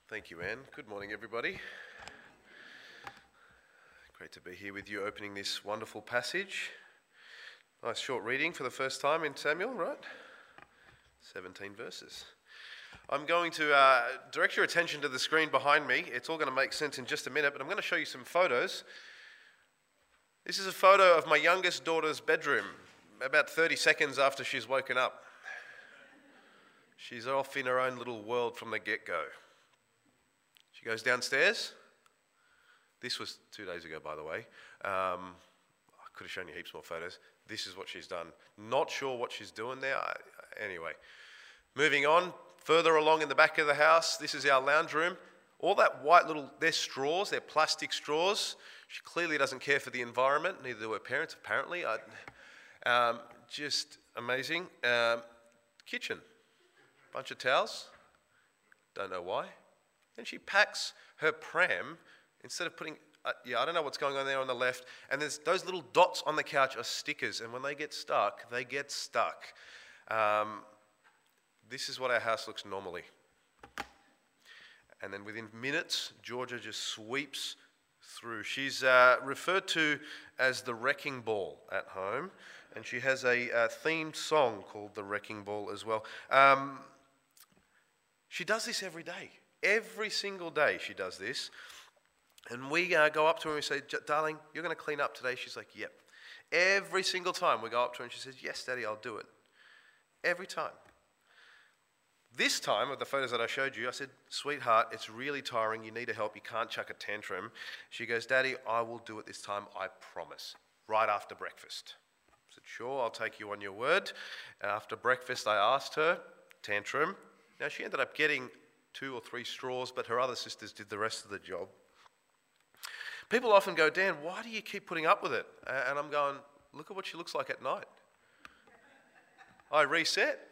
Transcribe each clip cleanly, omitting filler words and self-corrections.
Thank you, Anne. Good morning, everybody. Great to be here with you opening this wonderful passage. Nice short reading for the first time in Samuel, right? 17 verses. I'm going to direct your attention to the screen behind me. It's all going to make sense in just a minute, but I'm going to show you some photos. This is a photo of my youngest daughter's bedroom, about 30 seconds after she's woken up. She's off in her own little world from the get-go. She goes downstairs. This was 2 days ago, by the way. I could have shown you heaps more photos. This is what she's done. Not sure what she's doing there. Anyway, moving on. Further along in the back of the house, this is our lounge room. All that white little, they're straws, they're plastic straws. She clearly doesn't care for the environment, neither do her parents, apparently. Just amazing. Kitchen, bunch of towels. Don't know why. And she packs her pram, instead of putting, I don't know what's going on there on the left, and there's those little dots on the couch are stickers, and when they get stuck, they get stuck. This is what our house looks normally. And then within minutes, Georgia just sweeps through. She's referred to as the Wrecking Ball at home, and she has a themed song called The Wrecking Ball as well. She does this every day. Every single day she does this. And we go up to her and we say, darling, you're going to clean up today? She's like, yep. Every single time we go up to her and she says, yes, Daddy, I'll do it. Every time. This time, with the photos that I showed you, I said, sweetheart, it's really tiring. You need help. You can't chuck a tantrum. She goes, Daddy, I will do it this time. I promise. Right after breakfast. I said, sure, I'll take you on your word. After breakfast, I asked her, tantrum. Now, she ended up getting 2 or 3 straws, but her other sisters did the rest of the job. People often go, Dan, why do you keep putting up with it? And I'm going, look at what she looks like at night. I reset.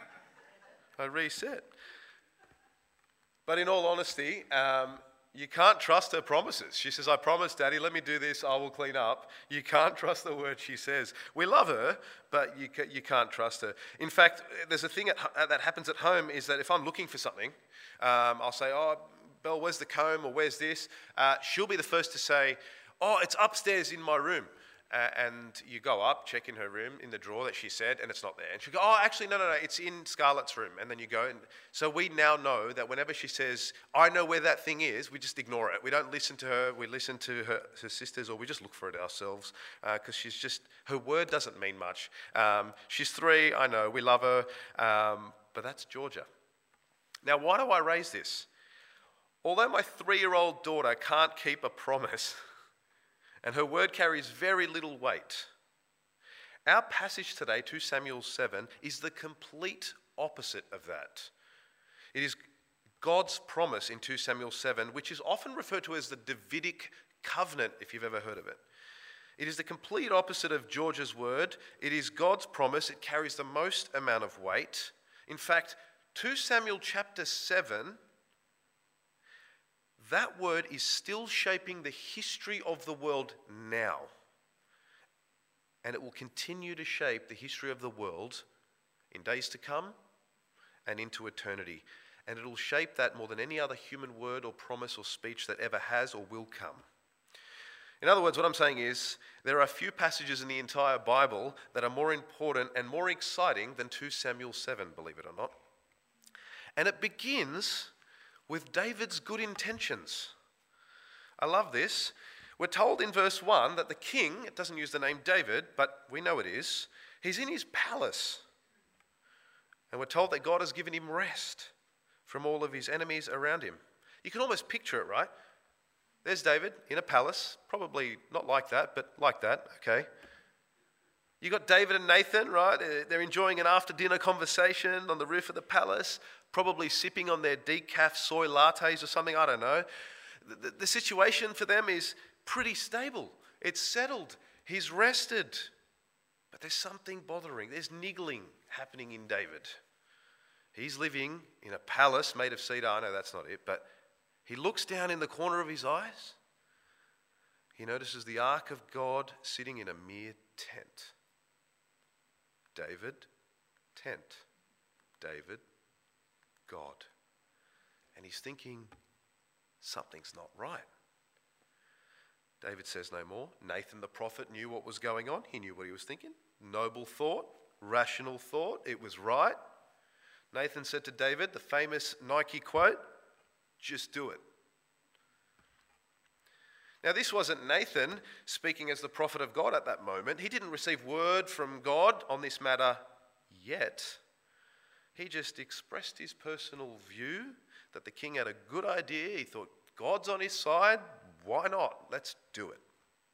But in all honesty, you can't trust her promises. She says, I promise, Daddy, let me do this, I will clean up. You can't trust the word she says. We love her, but you can't trust her. In fact, there's a thing that happens at home is that if I'm looking for something, I'll say, oh, Belle, where's the comb or where's this? She'll be the first to say, oh, it's upstairs in my room. And you go up, check in her room, in the drawer that she said, and it's not there. And she'll go, oh, actually, no, it's in Scarlett's room. And then you go. And so we now know that whenever she says, I know where that thing is, we just ignore it. We don't listen to her. We listen to her sisters, or we just look for it ourselves, because her word doesn't mean much. She's 3, I know, we love her, but that's Georgia. Now, why do I raise this? Although my 3-year-old daughter can't keep a promise, and her word carries very little weight, our passage today, 2 Samuel 7, is the complete opposite of that. It is God's promise in 2 Samuel 7, which is often referred to as the Davidic covenant, if you've ever heard of it. It is the complete opposite of Georgia's word. It is God's promise. It carries the most amount of weight. In fact, 2 Samuel chapter 7, that word is still shaping the history of the world now. And it will continue to shape the history of the world in days to come and into eternity. And it will shape that more than any other human word or promise or speech that ever has or will come. In other words, what I'm saying is there are few passages in the entire Bible that are more important and more exciting than 2 Samuel 7, believe it or not. And it begins with David's good intentions. I love this. We're told in verse 1 that the king, it doesn't use the name David, but we know it is, he's in his palace. And we're told that God has given him rest from all of his enemies around him. You can almost picture it, right? There's David in a palace, probably not like that, but like that, okay? You got David and Nathan, right? They're enjoying an after-dinner conversation on the roof of the palace, probably sipping on their decaf soy lattes or something, I don't know. The situation for them is pretty stable. It's settled. He's rested. But there's something bothering. There's niggling happening in David. He's living in a palace made of cedar. I know that's not it, but he looks down in the corner of his eyes. He notices the ark of God sitting in a mere tent. David, tent. David, God. And he's thinking, something's not right. David says no more. Nathan the prophet knew what was going on. He knew what he was thinking. Noble thought, rational thought. It was right. Nathan said to David, the famous Nike quote, "Just do it." Now, this wasn't Nathan speaking as the prophet of God at that moment. He didn't receive word from God on this matter yet. He just expressed his personal view that the king had a good idea. He thought, God's on his side. Why not? Let's do it.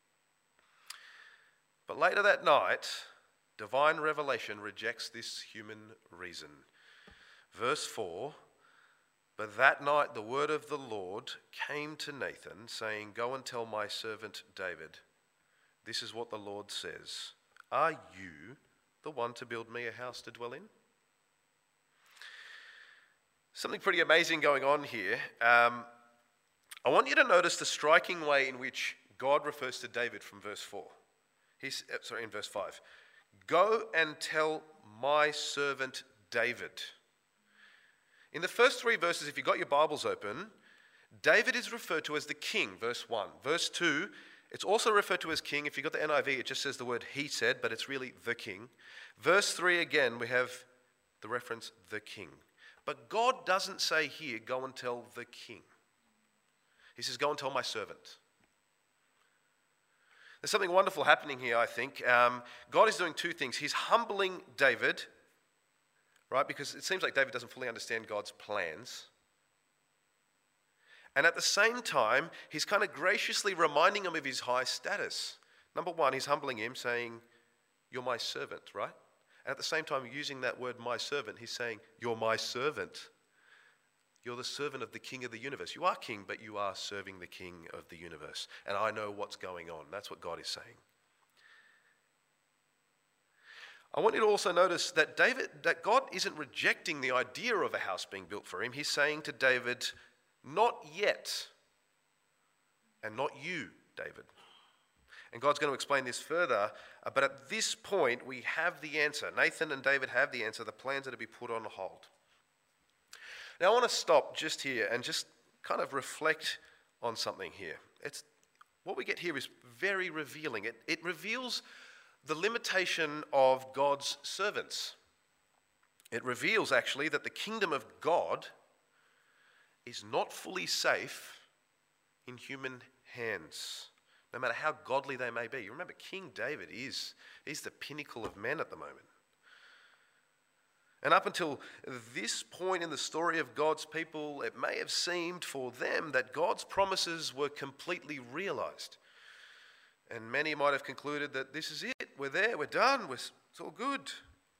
But later that night, divine revelation rejects this human reason. Verse 4, "But that night the word of the Lord came to Nathan, saying, 'Go and tell my servant David, this is what the Lord says. Are you the one to build me a house to dwell in?'" Something pretty amazing going on here. I want you to notice the striking way in which God refers to David from verse 4. In verse 5. "Go and tell my servant David." In the first three verses, if you've got your Bibles open, David is referred to as the king, verse 1. Verse 2, it's also referred to as king. If you've got the NIV, it just says the word he said, but it's really the king. Verse 3 again, we have the reference the king. But God doesn't say here, "Go and tell the king." He says, "Go and tell my servant." There's something wonderful happening here, I think. God is doing two things. He's humbling David, right? Because it seems like David doesn't fully understand God's plans. And at the same time, he's kind of graciously reminding him of his high status. Number one, he's humbling him, saying, "You're my servant," right? And at the same time, using that word, "my servant," he's saying, "You're my servant. You're the servant of the king of the universe. You are king, but you are serving the king of the universe. And I know what's going on." That's what God is saying. I want you to also notice that God isn't rejecting the idea of a house being built for him. He's saying to David, "Not yet, and not you, David." And God's going to explain this further, but at this point we have the answer. Nathan and David have the answer. The plans are to be put on hold. Now I want to stop just here and just kind of reflect on something here. What we get here is very revealing. It reveals the limitation of God's servants. It reveals actually that the kingdom of God is not fully safe in human hands, no matter how godly they may be. You remember, King David he's the pinnacle of men at the moment. And up until this point in the story of God's people, it may have seemed for them that God's promises were completely realized. And many might have concluded that this is it, we're there, we're done, it's all good.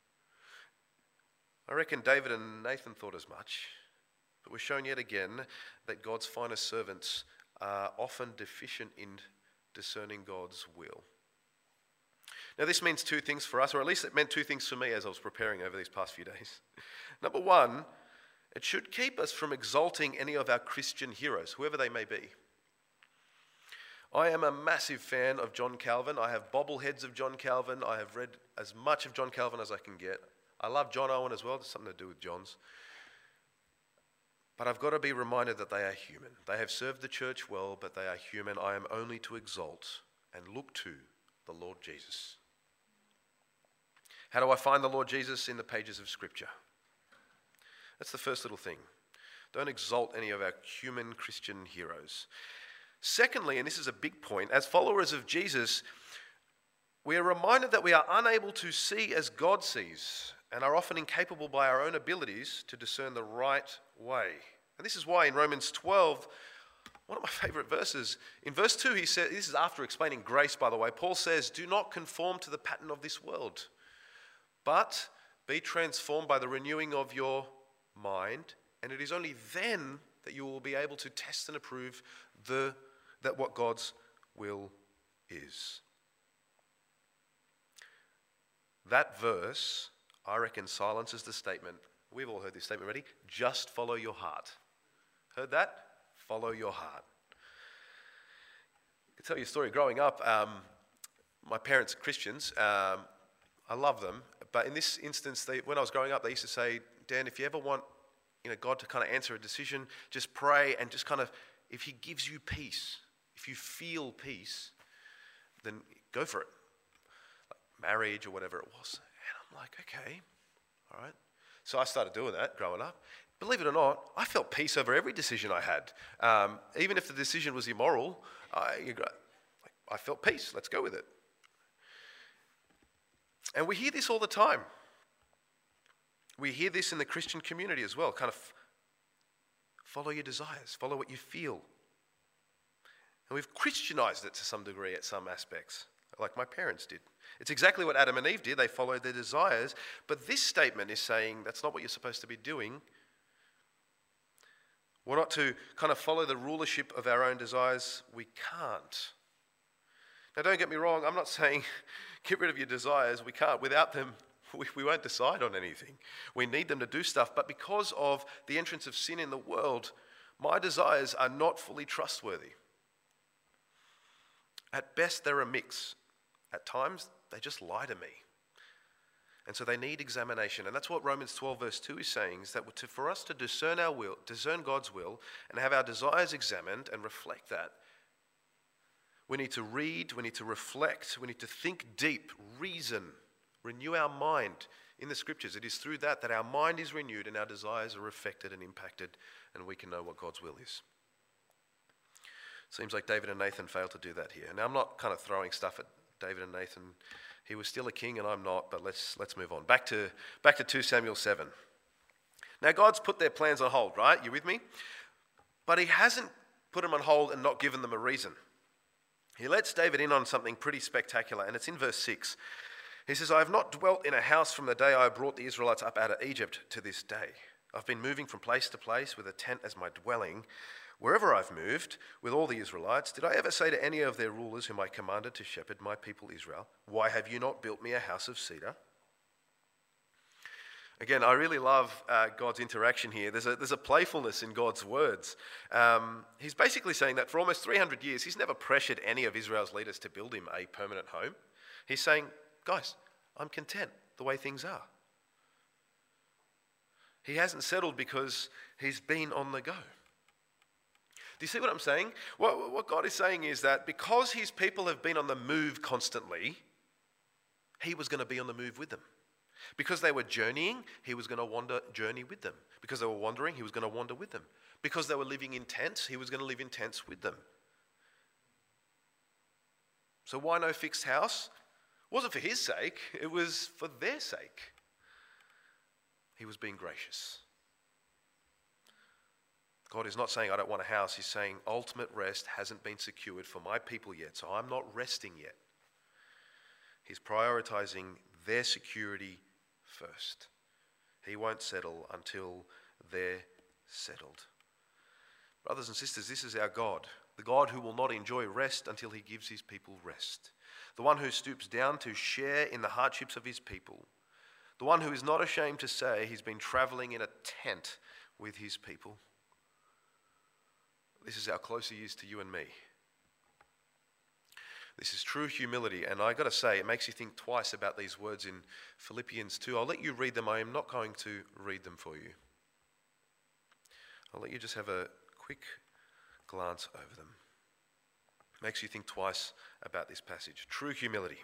I reckon David and Nathan thought as much. But we're shown yet again that God's finest servants are often deficient in discerning God's will. Now this means two things for us, or at least it meant two things for me as I was preparing over these past few days. Number one, it should keep us from exalting any of our Christian heroes, whoever they may be. I am a massive fan of John Calvin. I have bobbleheads of John Calvin. I have read as much of John Calvin as I can get. I love John Owen as well. There's something to do with John's. But I've got to be reminded that they are human. They have served the church well, but they are human. I am only to exalt and look to the Lord Jesus. How do I find the Lord Jesus? In the pages of Scripture. That's the first little thing. Don't exalt any of our human Christian heroes. Secondly, and this is a big point, as followers of Jesus, we are reminded that we are unable to see as God sees and are often incapable by our own abilities to discern the right way. And this is why in Romans 12, one of my favorite verses, in verse 2 he says, this is after explaining grace by the way, Paul says, "Do not conform to the pattern of this world, but be transformed by the renewing of your mind, and it is only then that you will be able to test and approve that what God's will is." That verse, I reckon, silences the statement. We've all heard this statement already. Just follow your heart. Heard that? Follow your heart. I can tell you a story. Growing up, my parents are Christians. I love them. But in this instance, when I was growing up, they used to say, "Dan, if you ever want God to kind of answer a decision, just pray and just kind of if he gives you peace, if you feel peace, then go for it. Like marriage or whatever it was. And I'm like, okay, all right. So I started doing that growing up. Believe it or not, I felt peace over every decision I had. Even if the decision was immoral, I felt peace. Let's go with it. And we hear this all the time. We hear this in the Christian community as well. Kind of follow your desires, follow what you feel. And we've Christianized it to some degree at some aspects, like my parents did. It's exactly what Adam and Eve did. They followed their desires. But this statement is saying that's not what you're supposed to be doing. We're not to kind of follow the rulership of our own desires. We can't. Now, don't get me wrong. I'm not saying get rid of your desires. We can't. Without them, we won't decide on anything. We need them to do stuff. But because of the entrance of sin in the world, my desires are not fully trustworthy. At best, they're a mix. At times, they just lie to me. And so they need examination. And that's what Romans 12 verse 2 is saying, is that for us to discern our will, discern God's will, and have our desires examined and reflect that, we need to read, we need to reflect, we need to think deep, reason, renew our mind in the scriptures. It is through that our mind is renewed and our desires are affected and impacted, and we can know what God's will is. Seems like David and Nathan failed to do that here. Now, I'm not kind of throwing stuff at David and Nathan. He was still a king and I'm not, but let's move on. Back to 2 Samuel 7. Now, God's put their plans on hold, right? You with me? But he hasn't put them on hold and not given them a reason. He lets David in on something pretty spectacular, and it's in verse 6. He says, I have not dwelt in a house from the day I brought the Israelites up out of Egypt to this day. I've been moving from place to place with a tent as my dwelling. Wherever I've moved with all the Israelites, did I ever say to any of their rulers whom I commanded to shepherd my people Israel, why have you not built me a house of cedar? Again, I really love God's interaction here. There's a playfulness in God's words. He's basically saying that for almost 300 years, he's never pressured any of Israel's leaders to build him a permanent home. He's saying, guys, I'm content the way things are. He hasn't settled because he's been on the go. Do you see what I'm saying? What God is saying is that because his people have been on the move constantly, he was going to be on the move with them. Because they were journeying, he was going to journey with them. Because they were wandering, he was going to wander with them. Because they were living in tents, he was going to live in tents with them. So why no fixed house? It wasn't for his sake, it was for their sake. He was being gracious. God is not saying, I don't want a house. He's saying, ultimate rest hasn't been secured for my people yet, so I'm not resting yet. He's prioritizing their security first. He won't settle until they're settled. Brothers and sisters, this is our God, the God who will not enjoy rest until he gives his people rest, the one who stoops down to share in the hardships of his people, the one who is not ashamed to say he's been traveling in a tent with his people. This is how close he is to you and me. This is true humility, and I got to say, it makes you think twice about these words in Philippians 2. I'll let you read them. I am not going to read them for you. I'll let you just have a quick glance over them. It makes you think twice about this passage. True humility,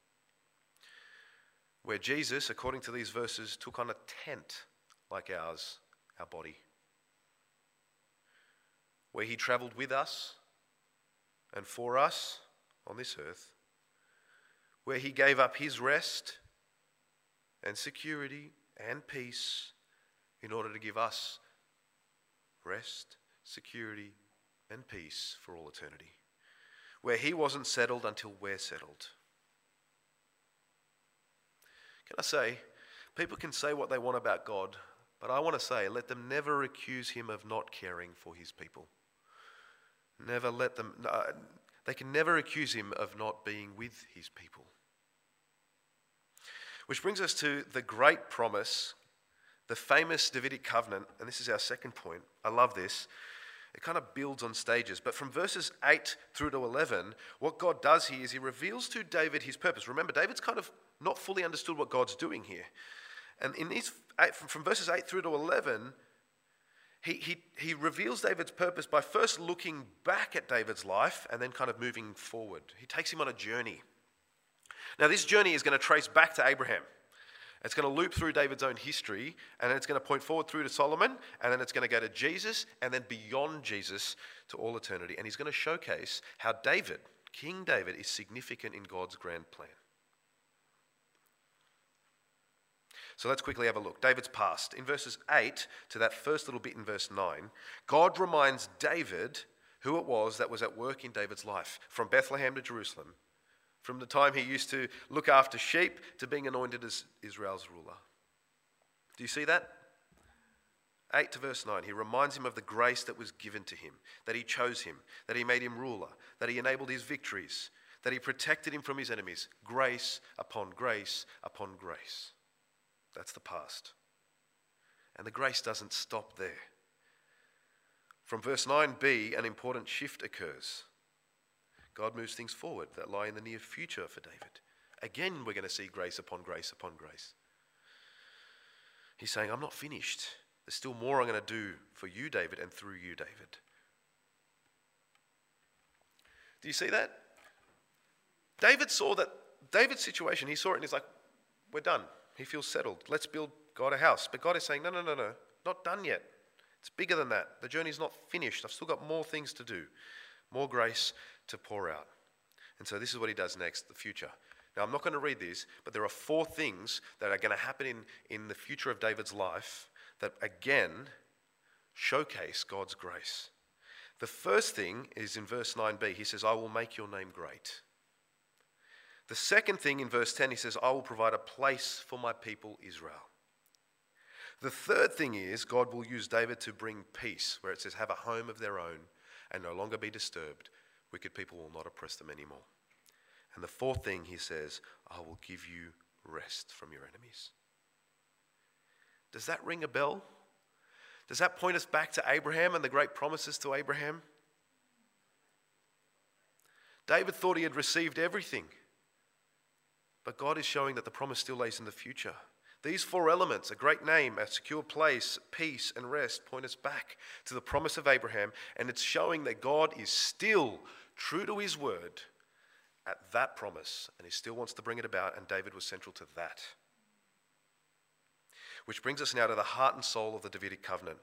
where Jesus, according to these verses, took on a tent like ours, our body, where he traveled with us and for us on this earth, where he gave up his rest and security and peace in order to give us rest, security, and peace for all eternity, where he wasn't settled until we're settled. Can I say, people can say what they want about God, but I want to say, let them never accuse him of not caring for his people. Never let them, they can never accuse him of not being with his people. Which brings us to the great promise, the famous Davidic covenant, and this is our second point. I love this. It kind of builds on stages, but from verses 8 through to 11, what God does here is he reveals to David his purpose. Remember, David's kind of not fully understood what God's doing here. And in these, from verses 8 through to 11, he reveals David's purpose by first looking back at David's life and then kind of moving forward. He takes him on a journey. Now, this journey is going to trace back to Abraham. It's going to loop through David's own history, and then it's going to point forward through to Solomon, and then it's going to go to Jesus, and then beyond Jesus to all eternity. And he's going to showcase how David, King David, is significant in God's grand plan. So let's quickly have a look. David's past. In verses 8 to that first little bit in verse 9, God reminds David who it was that was at work in David's life, from Bethlehem to Jerusalem, from the time he used to look after sheep to being anointed as Israel's ruler. Do you see that? 8 to verse 9, he reminds him of the grace that was given to him, that he chose him, that he made him ruler, that he enabled his victories, that he protected him from his enemies. Grace upon grace upon grace. That's the past. And the grace doesn't stop there. From verse 9b, an important shift occurs. God moves things forward that lie in the near future for David. Again, we're going to see grace upon grace upon grace. He's saying, I'm not finished. There's still more I'm going to do for you, David, and through you, David. Do you see that? David saw that, David's situation, he saw it and he's like, we're done. He feels settled. Let's build God a house. But God is saying, no, not done yet. It's bigger than that. The journey's not finished. I've still got more things to do, more grace to pour out. And so this is what he does next, the future. Now, I'm not going to read these, but there are 4 things that are going to happen in the future of David's life that, again, showcase God's grace. The first thing is in verse 9b. He says, I will make your name great. The second thing in verse 10, he says, I will provide a place for my people Israel. The third thing is God will use David to bring peace, where it says, have a home of their own and no longer be disturbed. Wicked people will not oppress them anymore. And the fourth thing, he says, I will give you rest from your enemies. Does that ring a bell? Does that point us back to Abraham and the great promises to Abraham? David thought he had received everything. But God is showing that the promise still lays in the future. These 4 elements, a great name, a secure place, peace, and rest, point us back to the promise of Abraham. And it's showing that God is still true to his word at that promise. And he still wants to bring it about. And David was central to that. Which brings us now to the heart and soul of the Davidic covenant,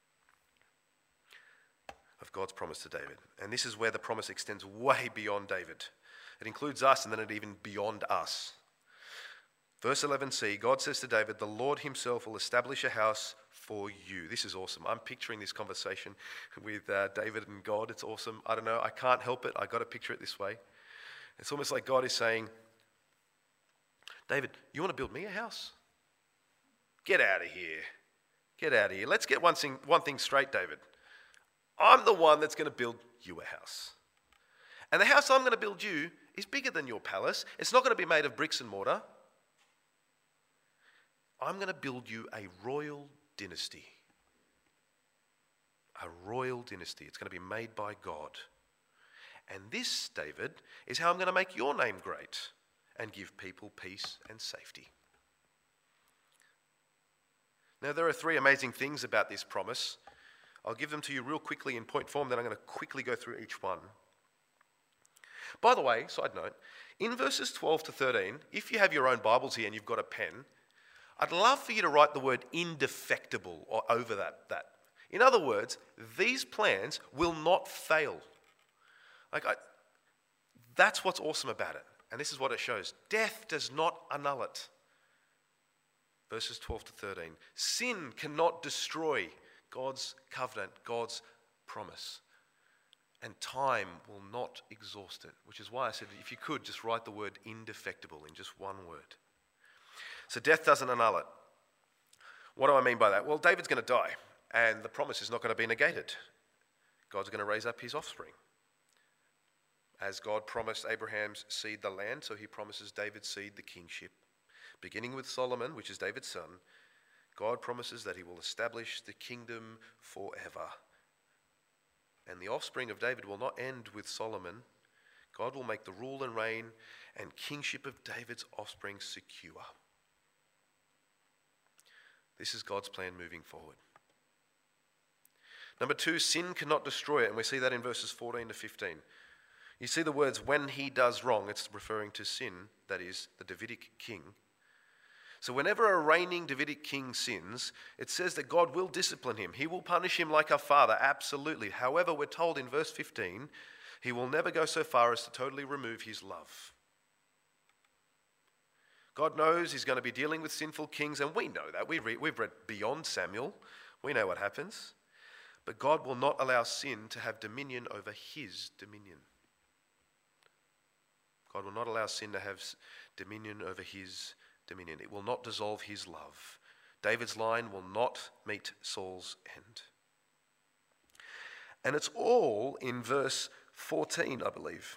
of God's promise to David. And this is where the promise extends way beyond David. It includes us, and then it even beyond us. Verse 11c, God says to David, the Lord himself will establish a house for you. This is awesome. I'm picturing this conversation with David and God. It's awesome. I don't know. I can't help it. I got to picture it this way. It's almost like God is saying, David, you want to build me a house? Get out of here. Get out of here. Let's get one thing straight, David. I'm the one that's going to build you a house. And the house I'm going to build you is bigger than your palace. It's not going to be made of bricks and mortar. I'm going to build you a royal dynasty. A royal dynasty. It's going to be made by God. And this, David, is how I'm going to make your name great and give people peace and safety. Now, there are 3 amazing things about this promise. I'll give them to you real quickly in point form, then I'm going to quickly go through each one. By the way, side note, in verses 12 to 13, if you have your own Bibles here and you've got a pen, I'd love for you to write the word indefectible or over that. In other words, these plans will not fail. That's what's awesome about it. And this is what it shows. Death does not annul it. Verses 12 to 13. Sin cannot destroy God's covenant, God's promise. And time will not exhaust it, which is why I said if you could, just write the word indefectible in just one word. So death doesn't annul it. What do I mean by that? Well, David's going to die, and the promise is not going to be negated. God's going to raise up his offspring. As God promised Abraham's seed the land, so he promises David's seed the kingship. Beginning with Solomon, which is David's son, God promises that he will establish the kingdom forever. And the offspring of David will not end with Solomon. God will make the rule and reign and kingship of David's offspring secure. This is God's plan moving forward. Number two, sin cannot destroy it, and we see that in verses 14 to 15. You see the words, when he does wrong, it's referring to sin, that is, the Davidic king. So whenever a reigning Davidic king sins, it says that God will discipline him. He will punish him like a father, absolutely. However, we're told in verse 15, he will never go so far as to totally remove his love. God knows he's going to be dealing with sinful kings, and we know that. We've read beyond Samuel. We know what happens. But God will not allow sin to have dominion over his dominion. God will not allow sin to have dominion over his dominion. It will not dissolve his love. David's line will not meet Saul's end. And it's all in verse 14, I believe.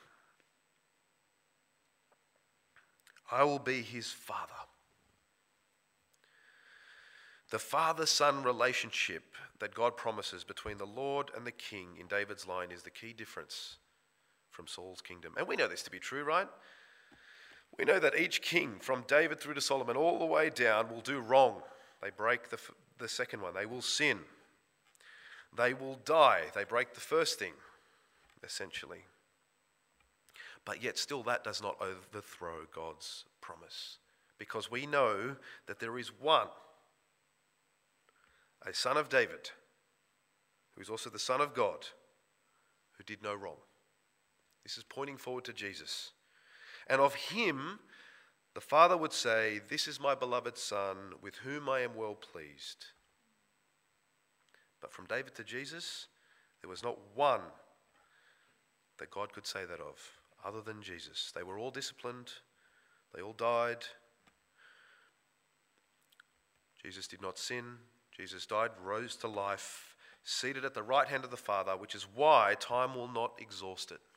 I will be his father. The father-son relationship that God promises between the Lord and the king in David's line is the key difference from Saul's kingdom. And we know this to be true, right? We know that each king, from David through to Solomon, all the way down, will do wrong. They break the second one. They will sin. They will die. They break the first thing, essentially. But yet still that does not overthrow God's promise. Because we know that there is one, a son of David, who is also the Son of God, who did no wrong. This is pointing forward to Jesus. And of him, the Father would say, this is my beloved Son, with whom I am well pleased. But from David to Jesus, there was not one that God could say that of, other than Jesus. They were all disciplined. They all died. Jesus did not sin. Jesus died, rose to life, seated at the right hand of the Father, which is why time will not exhaust it.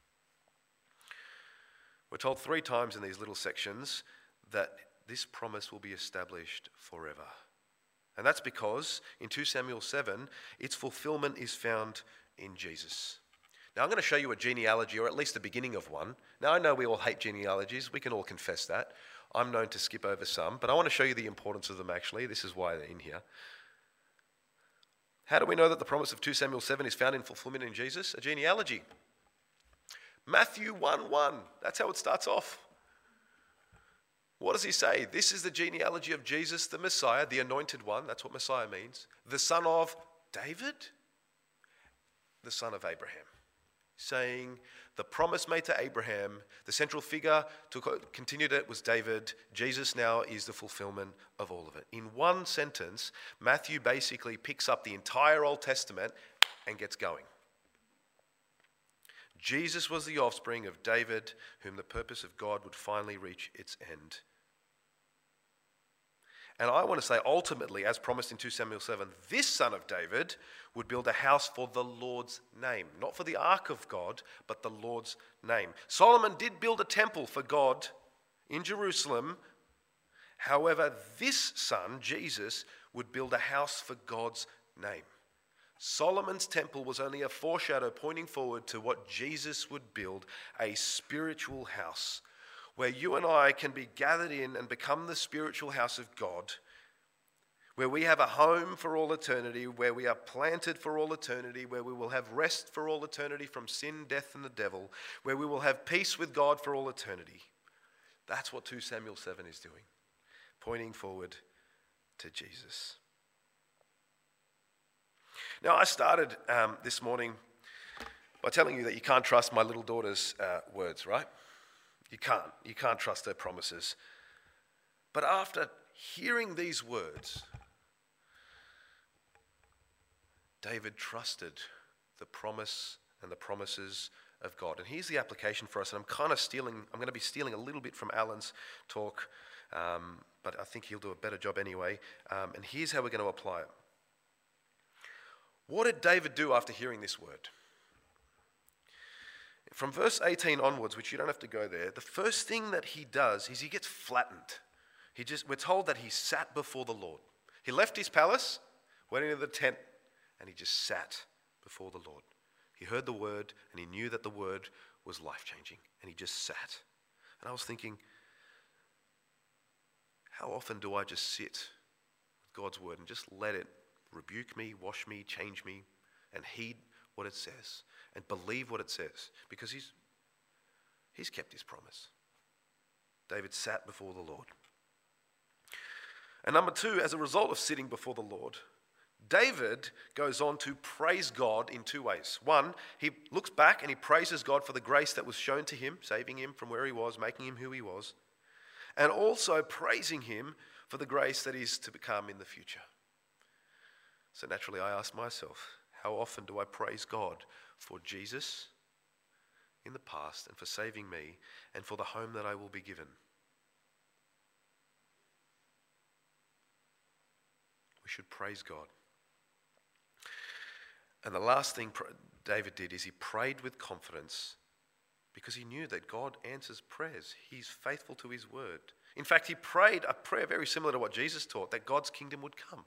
We're told 3 times in these little sections that this promise will be established forever. And that's because in 2 Samuel 7, its fulfillment is found in Jesus. Now I'm going to show you a genealogy, or at least the beginning of one. Now I know we all hate genealogies. We can all confess that. I'm known to skip over some, but I want to show you the importance of them actually. This is why they're in here. How do we know that the promise of 2 Samuel 7 is found in fulfillment in Jesus? A genealogy. Matthew 1:1. That's how it starts off. What does he say? This is the genealogy of Jesus, the Messiah, the anointed one. That's what Messiah means. The son of David, the son of Abraham. Saying the promise made to Abraham, the central figure to continue it was David. Jesus now is the fulfillment of all of it. In one sentence, Matthew basically picks up the entire Old Testament and gets going. Jesus was the offspring of David, whom the purpose of God would finally reach its end. And I want to say, ultimately, as promised in 2 Samuel 7, this son of David would build a house for the Lord's name. Not for the ark of God, but the Lord's name. Solomon did build a temple for God in Jerusalem. However, this son, Jesus, would build a house for God's name. Solomon's temple was only a foreshadow pointing forward to what Jesus would build, a spiritual house where you and I can be gathered in and become the spiritual house of God, where we have a home for all eternity, where we are planted for all eternity, where we will have rest for all eternity from sin, death, and the devil, where we will have peace with God for all eternity. That's what 2 Samuel 7 is doing, pointing forward to Jesus. Now, I started this morning by telling you that you can't trust my little daughter's words, right? You can't trust her promises. But after hearing these words, David trusted the promise and the promises of God. And here's the application for us. And I'm going to be stealing a little bit from Alan's talk, but I think he'll do a better job anyway. And here's how we're going to apply it. What did David do after hearing this word? From verse 18 onwards, which you don't have to go there, the first thing that he does is he gets flattened. We're told that he sat before the Lord. He left his palace, went into the tent, and he just sat before the Lord. He heard the word, and he knew that the word was life-changing, and he just sat. And I was thinking, how often do I just sit with God's word and just let it rebuke me, wash me, change me, and heed what it says and believe what it says, because he's kept his promise. David sat before the Lord. And number two, as a result of sitting before the Lord, David goes on to praise God in two ways. One, he looks back and he praises God for the grace that was shown to him, saving him from where he was, making him who he was, and also praising him for the grace that is to become in the future. So naturally I ask myself, how often do I praise God for Jesus in the past and for saving me and for the home that I will be given? We should praise God. And the last thing David did is he prayed with confidence because he knew that God answers prayers. He's faithful to his word. In fact, he prayed a prayer very similar to what Jesus taught, that God's kingdom would come.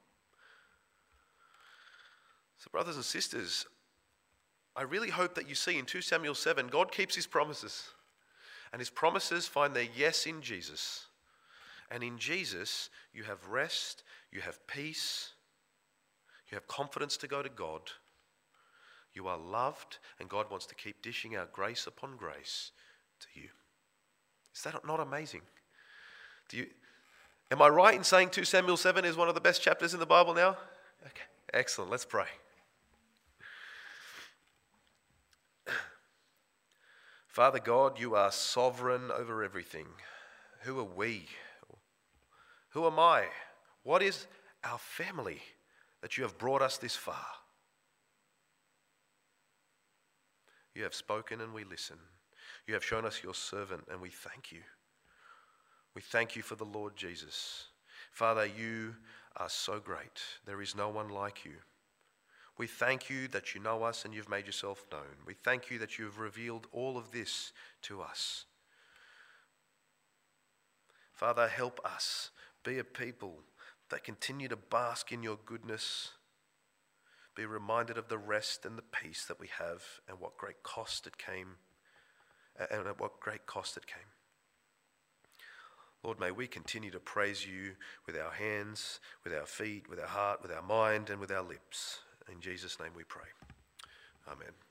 So brothers and sisters, I really hope that you see in 2 Samuel 7, God keeps his promises. And his promises find their yes in Jesus. And in Jesus, you have rest, you have peace, you have confidence to go to God. You are loved, and God wants to keep dishing out grace upon grace to you. Is that not amazing? Am I right in saying 2 Samuel 7 is one of the best chapters in the Bible now? Okay, excellent. Let's pray. Father God, you are sovereign over everything. Who are we? Who am I? What is our family that you have brought us this far? You have spoken and we listen. You have shown us your servant and we thank you. We thank you for the Lord Jesus. Father, you are so great. There is no one like you. We thank you that you know us and you've made yourself known. We thank you that you have revealed all of this to us. Father, help us be a people that continue to bask in your goodness, be reminded of the rest and the peace that we have and what great cost it came, and at what great cost it came. Lord, may we continue to praise you with our hands, with our feet, with our heart, with our mind, and with our lips. In Jesus' name we pray. Amen.